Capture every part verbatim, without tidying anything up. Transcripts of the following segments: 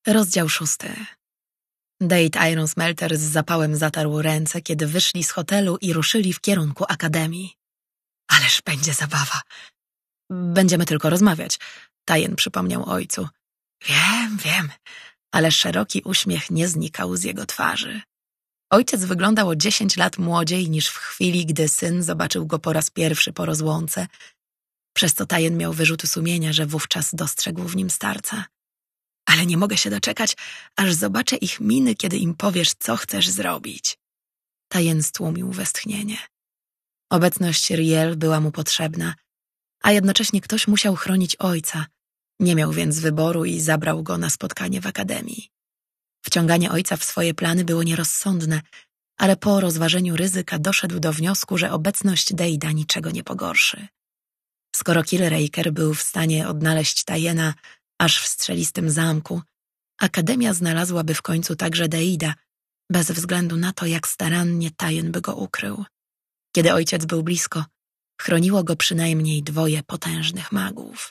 Rozdział szósty. Date Iron Smelter z zapałem zatarł ręce, kiedy wyszli z hotelu i ruszyli w kierunku akademii. Ależ będzie zabawa. Będziemy tylko rozmawiać, Tyen przypomniał ojcu. Wiem, wiem, ale szeroki uśmiech nie znikał z jego twarzy. Ojciec wyglądał o dziesięć lat młodziej niż w chwili, gdy syn zobaczył go po raz pierwszy po rozłące, przez co Tyen miał wyrzuty sumienia, że wówczas dostrzegł w nim starca. Ale nie mogę się doczekać, aż zobaczę ich miny, kiedy im powiesz, co chcesz zrobić. Tyen stłumił westchnienie. Obecność Riel była mu potrzebna, a jednocześnie ktoś musiał chronić ojca. Nie miał więc wyboru i zabrał go na spotkanie w akademii. Wciąganie ojca w swoje plany było nierozsądne, ale po rozważeniu ryzyka doszedł do wniosku, że obecność Deida niczego nie pogorszy. Skoro Killraker był w stanie odnaleźć Tyena aż w strzelistym zamku, akademia znalazłaby w końcu także Deida, bez względu na to, jak starannie Tyen by go ukrył. Kiedy ojciec był blisko, chroniło go przynajmniej dwoje potężnych magów.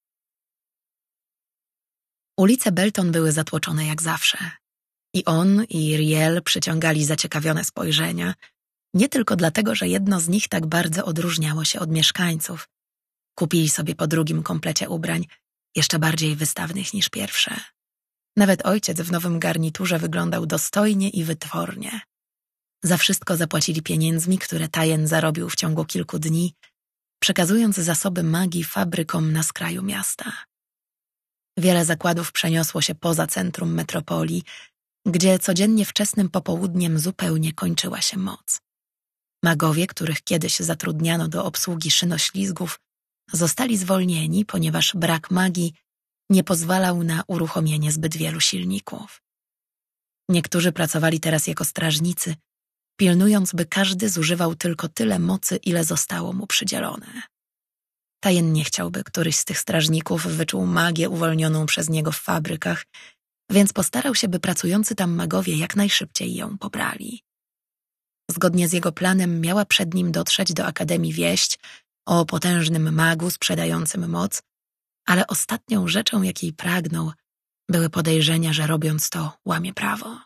Ulice Belton były zatłoczone jak zawsze. I on, i Riel przyciągali zaciekawione spojrzenia, nie tylko dlatego, że jedno z nich tak bardzo odróżniało się od mieszkańców. Kupili sobie po drugim komplecie ubrań, jeszcze bardziej wystawnych niż pierwsze. Nawet ojciec w nowym garniturze wyglądał dostojnie i wytwornie. Za wszystko zapłacili pieniędzmi, które Tyen zarobił w ciągu kilku dni, przekazując zasoby magii fabrykom na skraju miasta. Wiele zakładów przeniosło się poza centrum metropolii, gdzie codziennie wczesnym popołudniem zupełnie kończyła się moc. Magowie, których kiedyś zatrudniano do obsługi szynoślizgów, zostali zwolnieni, ponieważ brak magii nie pozwalał na uruchomienie zbyt wielu silników. Niektórzy pracowali teraz jako strażnicy, pilnując, by każdy zużywał tylko tyle mocy, ile zostało mu przydzielone. Tyen nie chciał, by któryś z tych strażników wyczuł magię uwolnioną przez niego w fabrykach, więc postarał się, by pracujący tam magowie jak najszybciej ją pobrali. Zgodnie z jego planem miała przed nim dotrzeć do akademii wieść o potężnym magu sprzedającym moc, ale ostatnią rzeczą, jakiej pragnął, były podejrzenia, że robiąc to łamie prawo.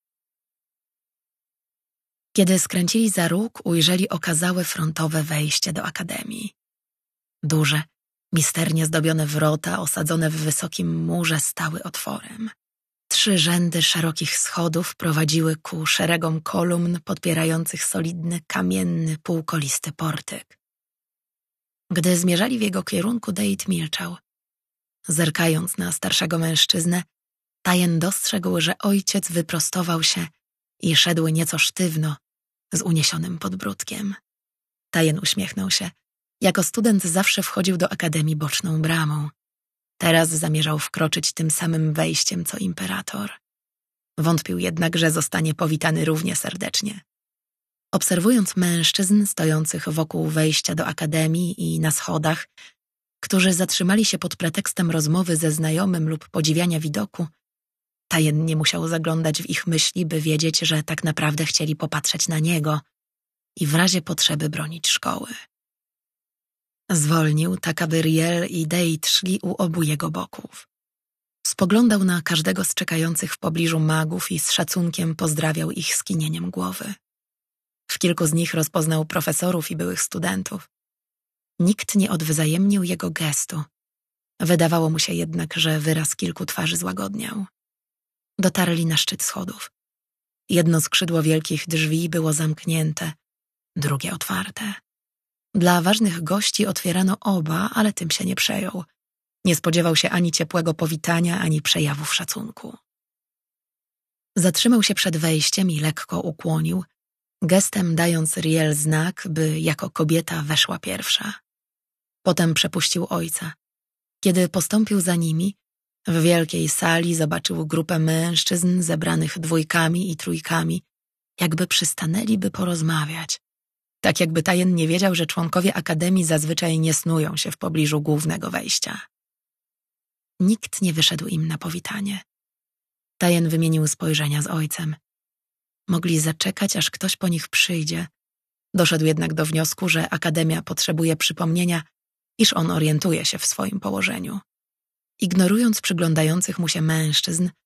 Kiedy skręcili za róg, ujrzeli okazałe frontowe wejście do akademii. Duże, misternie zdobione wrota osadzone w wysokim murze stały otworem. Trzy rzędy szerokich schodów prowadziły ku szeregom kolumn podpierających solidny, kamienny, półkolisty portyk. Gdy zmierzali w jego kierunku, Date milczał. Zerkając na starszego mężczyznę, Tyen dostrzegł, że ojciec wyprostował się i szedł nieco sztywno, z uniesionym podbródkiem. Tyen uśmiechnął się. Jako student zawsze wchodził do akademii boczną bramą. Teraz zamierzał wkroczyć tym samym wejściem, co imperator. Wątpił jednak, że zostanie powitany równie serdecznie. Obserwując mężczyzn stojących wokół wejścia do akademii i na schodach, którzy zatrzymali się pod pretekstem rozmowy ze znajomym lub podziwiania widoku, Tyen nie musiał zaglądać w ich myśli, by wiedzieć, że tak naprawdę chcieli popatrzeć na niego i w razie potrzeby bronić szkoły. Zwolnił, tak aby Riel i Date szli u obu jego boków. Spoglądał na każdego z czekających w pobliżu magów i z szacunkiem pozdrawiał ich skinieniem głowy. W kilku z nich rozpoznał profesorów i byłych studentów. Nikt nie odwzajemnił jego gestu. Wydawało mu się jednak, że wyraz kilku twarzy złagodniał. Dotarli na szczyt schodów. Jedno skrzydło wielkich drzwi było zamknięte, drugie otwarte. Dla ważnych gości otwierano oba, ale tym się nie przejął. Nie spodziewał się ani ciepłego powitania, ani przejawów szacunku. Zatrzymał się przed wejściem i lekko ukłonił, gestem dając Riel znak, by jako kobieta weszła pierwsza. Potem przepuścił ojca. Kiedy postąpił za nimi, w wielkiej sali zobaczył grupę mężczyzn zebranych dwójkami i trójkami, jakby przystanęli, by porozmawiać. Tak jakby Tyen nie wiedział, że członkowie akademii zazwyczaj nie snują się w pobliżu głównego wejścia. Nikt nie wyszedł im na powitanie. Tyen wymienił spojrzenia z ojcem. Mogli zaczekać, aż ktoś po nich przyjdzie. Doszedł jednak do wniosku, że akademia potrzebuje przypomnienia, iż on orientuje się w swoim położeniu. Ignorując przyglądających mu się mężczyzn,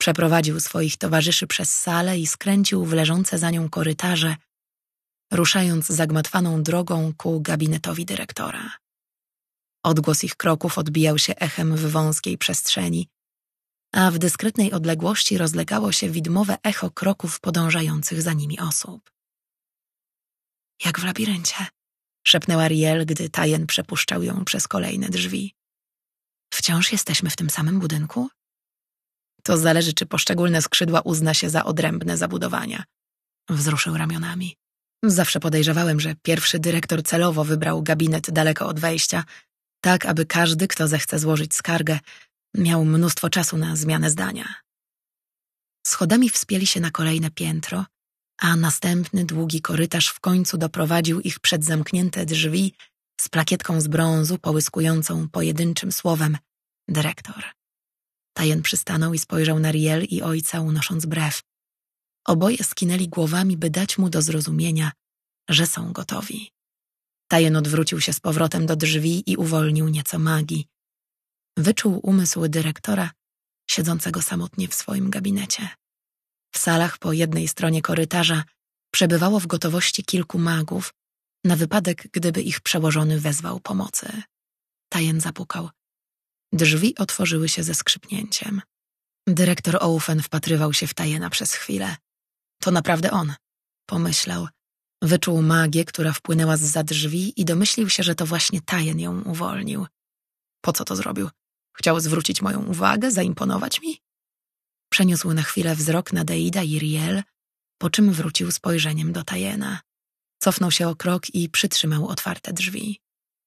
Przeprowadził swoich towarzyszy przez salę i skręcił w leżące za nią korytarze, ruszając zagmatwaną drogą ku gabinetowi dyrektora. Odgłos ich kroków odbijał się echem w wąskiej przestrzeni, a w dyskretnej odległości rozlegało się widmowe echo kroków podążających za nimi osób. Jak w labiryncie, szepnęła Riel, gdy Tajen przepuszczał ją przez kolejne drzwi. Wciąż jesteśmy w tym samym budynku? To zależy, czy poszczególne skrzydła uzna się za odrębne zabudowania. Wzruszył ramionami. Zawsze podejrzewałem, że pierwszy dyrektor celowo wybrał gabinet daleko od wejścia, tak aby każdy, kto zechce złożyć skargę, miał mnóstwo czasu na zmianę zdania. Schodami wspięli się na kolejne piętro, a następny długi korytarz w końcu doprowadził ich przed zamknięte drzwi z plakietką z brązu połyskującą pojedynczym słowem dyrektor. Tajen przystanął i spojrzał na Riel i ojca, unosząc brew. Oboje skinęli głowami, by dać mu do zrozumienia, że są gotowi. Tajen odwrócił się z powrotem do drzwi i uwolnił nieco magii. Wyczuł umysł dyrektora, siedzącego samotnie w swoim gabinecie. W salach po jednej stronie korytarza przebywało w gotowości kilku magów, na wypadek, gdyby ich przełożony wezwał pomocy. Tajen zapukał. Drzwi otworzyły się ze skrzypnięciem. Dyrektor Oufen wpatrywał się w Tajena przez chwilę. To naprawdę on, pomyślał. Wyczuł magię, która wpłynęła zza drzwi i domyślił się, że to właśnie Tajen ją uwolnił. Po co to zrobił? Chciał zwrócić moją uwagę, zaimponować mi? Przeniósł na chwilę wzrok na Deida i Riel, po czym wrócił spojrzeniem do Tajena. Cofnął się o krok i przytrzymał otwarte drzwi.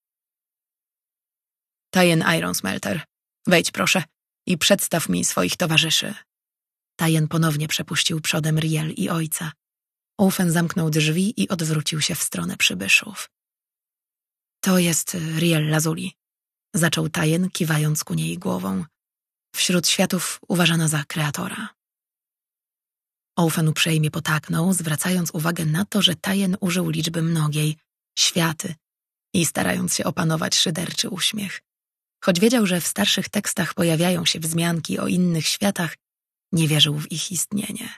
Tajen Ironsmelter, wejdź proszę i przedstaw mi swoich towarzyszy. Tajen ponownie przepuścił przodem Riel i ojca. Oufen zamknął drzwi i odwrócił się w stronę przybyszów. To jest Riel Lazuli, zaczął Tajen, kiwając ku niej głową. Wśród światów uważana za kreatora. Oufen uprzejmie potaknął, zwracając uwagę na to, że Tajen użył liczby mnogiej, światy, i starając się opanować szyderczy uśmiech. Choć wiedział, że w starszych tekstach pojawiają się wzmianki o innych światach, nie wierzył w ich istnienie.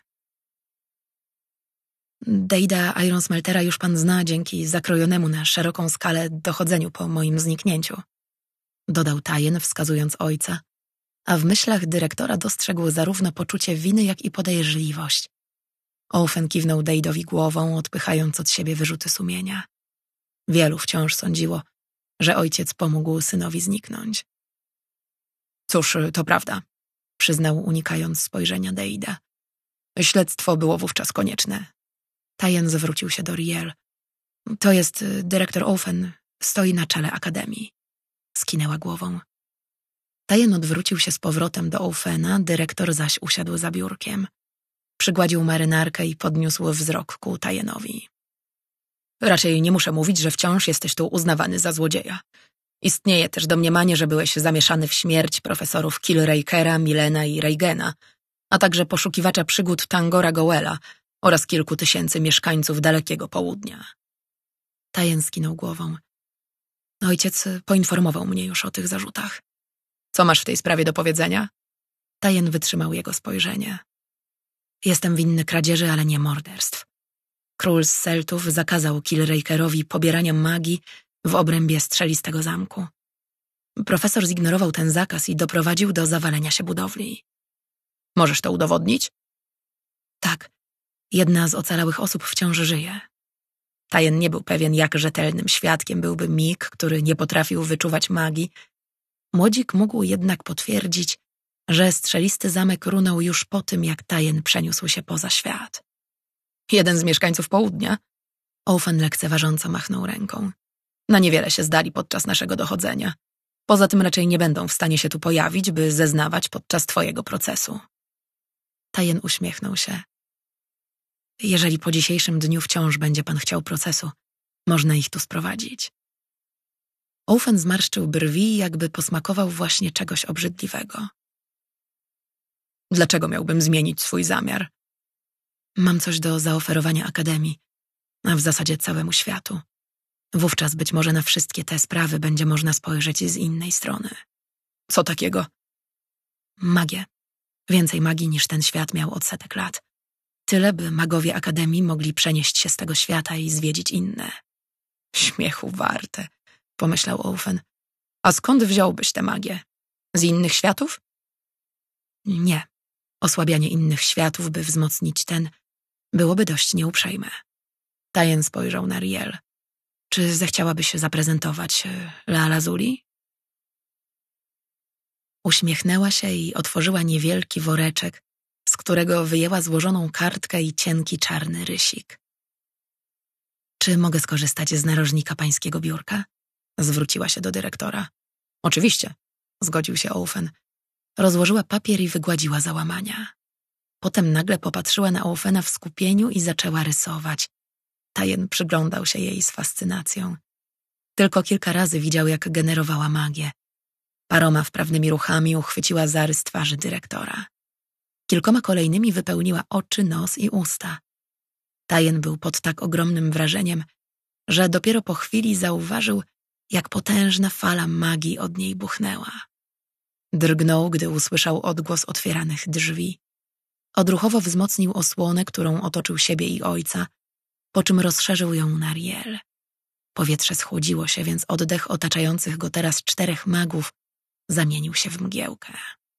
Deida Ironsmeltera już pan zna dzięki zakrojonemu na szeroką skalę dochodzeniu po moim zniknięciu, dodał Tajen, wskazując ojca, a w myślach dyrektora dostrzegł zarówno poczucie winy, jak i podejrzliwość. Oufen kiwnął Deidowi głową, odpychając od siebie wyrzuty sumienia. Wielu wciąż sądziło, że ojciec pomógł synowi zniknąć. Cóż, to prawda, przyznał, unikając spojrzenia Deida. Śledztwo było wówczas konieczne. Tajen zwrócił się do Riel. To jest dyrektor Oufen, stoi na czele akademii. Skinęła głową. Tajen odwrócił się z powrotem do Oufena, dyrektor zaś usiadł za biurkiem. Przygładził marynarkę i podniósł wzrok ku Tajenowi. Raczej nie muszę mówić, że wciąż jesteś tu uznawany za złodzieja. Istnieje też domniemanie, że byłeś zamieszany w śmierć profesorów Killrakera, Milena i Reigena, a także poszukiwacza przygód Tangora Gowela oraz kilku tysięcy mieszkańców dalekiego południa. Tajen skinął głową. Ojciec poinformował mnie już o tych zarzutach. Co masz w tej sprawie do powiedzenia? Tajen wytrzymał jego spojrzenie. Jestem winny kradzieży, ale nie morderstw. Król z Celtów zakazał Killrakerowi pobierania magii w obrębie strzelistego zamku. Profesor zignorował ten zakaz i doprowadził do zawalenia się budowli. Możesz to udowodnić? Tak. Jedna z ocalałych osób wciąż żyje. Tajen nie był pewien, jak rzetelnym świadkiem byłby Mig, który nie potrafił wyczuwać magii. Młodzik mógł jednak potwierdzić, że strzelisty zamek runął już po tym, jak Tajen przeniósł się poza świat. Jeden z mieszkańców południa? Oufen lekceważąco machnął ręką. Na niewiele się zdali podczas naszego dochodzenia. Poza tym raczej nie będą w stanie się tu pojawić, by zeznawać podczas twojego procesu. Tajen uśmiechnął się. Jeżeli po dzisiejszym dniu wciąż będzie pan chciał procesu, można ich tu sprowadzić. Oufen zmarszczył brwi, jakby posmakował właśnie czegoś obrzydliwego. Dlaczego miałbym zmienić swój zamiar? Mam coś do zaoferowania Akademii, a w zasadzie całemu światu. Wówczas być może na wszystkie te sprawy będzie można spojrzeć z innej strony. Co takiego? Magię. Więcej magii niż ten świat miał od setek lat. Tyle, by magowie Akademii mogli przenieść się z tego świata i zwiedzić inne. Śmiechu warte, pomyślał Owen. A skąd wziąłbyś tę magię? Z innych światów? Nie. Osłabianie innych światów, by wzmocnić ten, byłoby dość nieuprzejme. Tajen spojrzał na Riel. Czy zechciałaby się zaprezentować Lealazuli? Uśmiechnęła się i otworzyła niewielki woreczek, z którego wyjęła złożoną kartkę i cienki czarny rysik. Czy mogę skorzystać z narożnika pańskiego biurka? Zwróciła się do dyrektora. Oczywiście, zgodził się Owen. Rozłożyła papier i wygładziła załamania. Potem nagle popatrzyła na Owena w skupieniu i zaczęła rysować. Tajen przyglądał się jej z fascynacją. Tylko kilka razy widział, jak generowała magię. Paroma wprawnymi ruchami uchwyciła zarys twarzy dyrektora. Kilkoma kolejnymi wypełniła oczy, nos i usta. Tajen był pod tak ogromnym wrażeniem, że dopiero po chwili zauważył, jak potężna fala magii od niej buchnęła. Drgnął, gdy usłyszał odgłos otwieranych drzwi. Odruchowo wzmocnił osłonę, którą otoczył siebie i ojca, po czym rozszerzył ją na Riel. Powietrze schłodziło się, więc oddech otaczających go teraz czterech magów zamienił się w mgiełkę.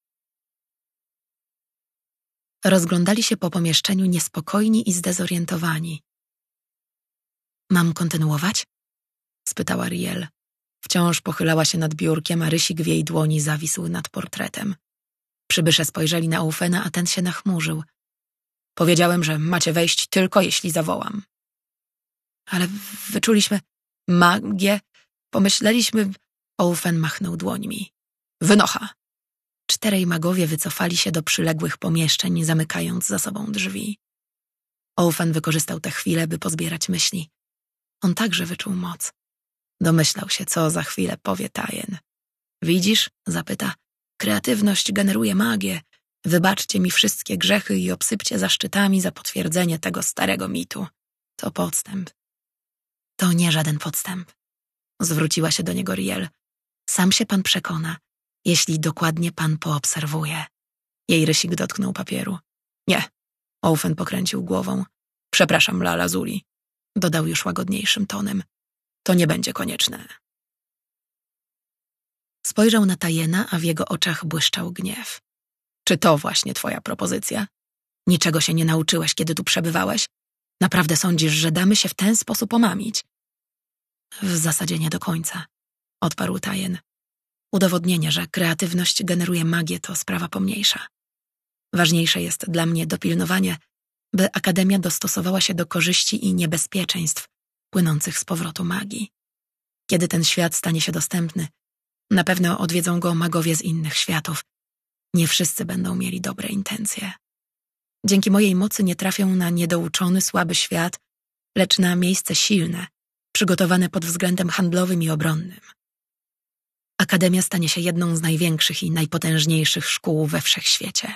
Rozglądali się po pomieszczeniu niespokojni i zdezorientowani. Mam kontynuować? Spytała Riel. Wciąż pochylała się nad biurkiem, a rysik w jej dłoni zawisł nad portretem. Przybysze spojrzeli na Owena, a ten się nachmurzył. Powiedziałem, że macie wejść tylko jeśli zawołam. Ale wyczuliśmy magię, pomyśleliśmy... Owen machnął dłońmi. Wynocha! Czterej magowie wycofali się do przyległych pomieszczeń, zamykając za sobą drzwi. Owen wykorzystał tę chwilę, by pozbierać myśli. On także wyczuł moc. Domyślał się, co za chwilę powie Tajen. Widzisz? Zapyta. Kreatywność generuje magię. Wybaczcie mi wszystkie grzechy i obsypcie zaszczytami za potwierdzenie tego starego mitu. To podstęp. To nie żaden podstęp. Zwróciła się do niego Riel. Sam się pan przekona, jeśli dokładnie pan poobserwuje. Jej rysik dotknął papieru. Nie. Owen pokręcił głową. Przepraszam, Lealazuli. Dodał już łagodniejszym tonem. To nie będzie konieczne. Spojrzał na Tajena, a w jego oczach błyszczał gniew. Czy to właśnie twoja propozycja? Niczego się nie nauczyłeś, kiedy tu przebywałeś? Naprawdę sądzisz, że damy się w ten sposób omamić? W zasadzie nie do końca, odparł Tajen. Udowodnienie, że kreatywność generuje magię, to sprawa pomniejsza. Ważniejsze jest dla mnie dopilnowanie, by Akademia dostosowała się do korzyści i niebezpieczeństw płynących z powrotu magii. Kiedy ten świat stanie się dostępny, na pewno odwiedzą go magowie z innych światów. Nie wszyscy będą mieli dobre intencje. Dzięki mojej mocy nie trafią na niedouczony, słaby świat, lecz na miejsce silne, przygotowane pod względem handlowym i obronnym. Akademia stanie się jedną z największych i najpotężniejszych szkół we wszechświecie.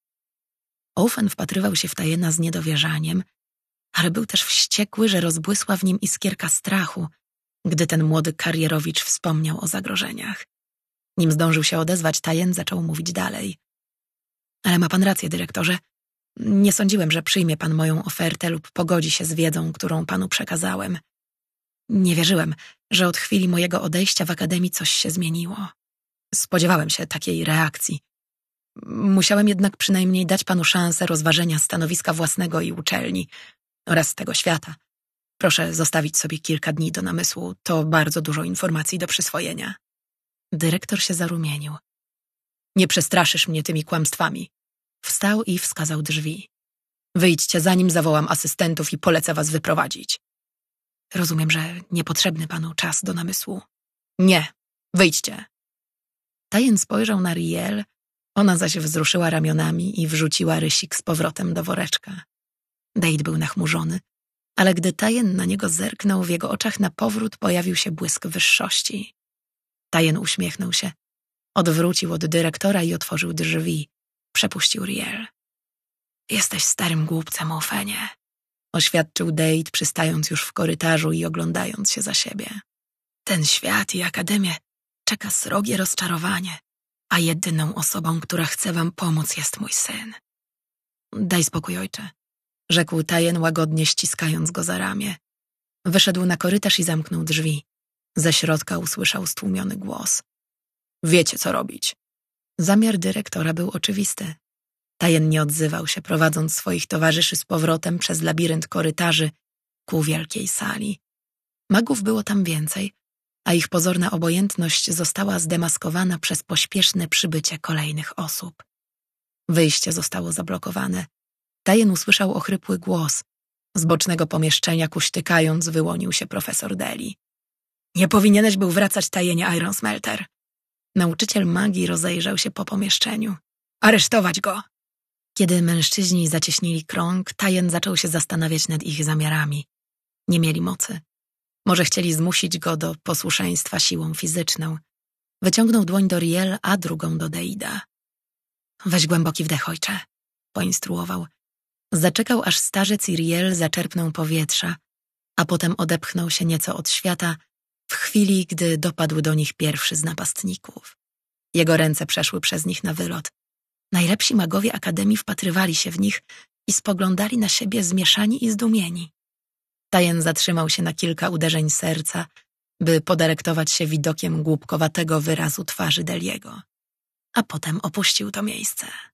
Owen wpatrywał się w Tajena z niedowierzaniem, ale był też wściekły, że rozbłysła w nim iskierka strachu, gdy ten młody karierowicz wspomniał o zagrożeniach. Nim zdążył się odezwać, Tajen zaczął mówić dalej. Ale ma pan rację, dyrektorze. Nie sądziłem, że przyjmie pan moją ofertę lub pogodzi się z wiedzą, którą panu przekazałem. Nie wierzyłem, że od chwili mojego odejścia w Akademii coś się zmieniło. Spodziewałem się takiej reakcji. Musiałem jednak przynajmniej dać panu szansę rozważenia stanowiska własnego i uczelni oraz tego świata. Proszę zostawić sobie kilka dni do namysłu. To bardzo dużo informacji do przyswojenia. Dyrektor się zarumienił. Nie przestraszysz mnie tymi kłamstwami. Wstał i wskazał drzwi. Wyjdźcie, zanim zawołam asystentów i polecę was wyprowadzić. Rozumiem, że niepotrzebny panu czas do namysłu. Nie, wyjdźcie. Tajen spojrzał na Riel, ona zaś wzruszyła ramionami i wrzuciła rysik z powrotem do woreczka. Date był nachmurzony, ale gdy Tajen na niego zerknął, w jego oczach na powrót pojawił się błysk wyższości. Tajen uśmiechnął się, odwrócił od dyrektora i otworzył drzwi. Przepuścił Riel. Jesteś starym głupcem, Owenie, oświadczył Date, przystając już w korytarzu i oglądając się za siebie. Ten świat i Akademię czeka srogie rozczarowanie, a jedyną osobą, która chce wam pomóc, jest mój syn. Daj spokój, ojcze, rzekł Tajen, łagodnie ściskając go za ramię. Wyszedł na korytarz i zamknął drzwi. Ze środka usłyszał stłumiony głos. Wiecie, co robić. Zamiar dyrektora był oczywisty. Tajen nie odzywał się, prowadząc swoich towarzyszy z powrotem przez labirynt korytarzy ku wielkiej sali. Magów było tam więcej, a ich pozorna obojętność została zdemaskowana przez pośpieszne przybycie kolejnych osób. Wyjście zostało zablokowane. Tajen usłyszał ochrypły głos. Z bocznego pomieszczenia, kuśtykając, wyłonił się profesor Deli. Nie powinieneś był wracać, Tajenie Iron Smelter. Nauczyciel magii rozejrzał się po pomieszczeniu. Aresztować go! Kiedy mężczyźni zacieśnili krąg, Tajen zaczął się zastanawiać nad ich zamiarami. Nie mieli mocy. Może chcieli zmusić go do posłuszeństwa siłą fizyczną. Wyciągnął dłoń do Riel, a drugą do Deida. Weź głęboki wdech, ojcze, poinstruował. Zaczekał, aż starzec i Riel zaczerpną powietrza, a potem odepchnął się nieco od świata w chwili, gdy dopadł do nich pierwszy z napastników. Jego ręce przeszły przez nich na wylot. Najlepsi magowie Akademii wpatrywali się w nich i spoglądali na siebie zmieszani i zdumieni. Tajen zatrzymał się na kilka uderzeń serca, by podelektować się widokiem głupkowatego wyrazu twarzy Deliego, a potem opuścił to miejsce.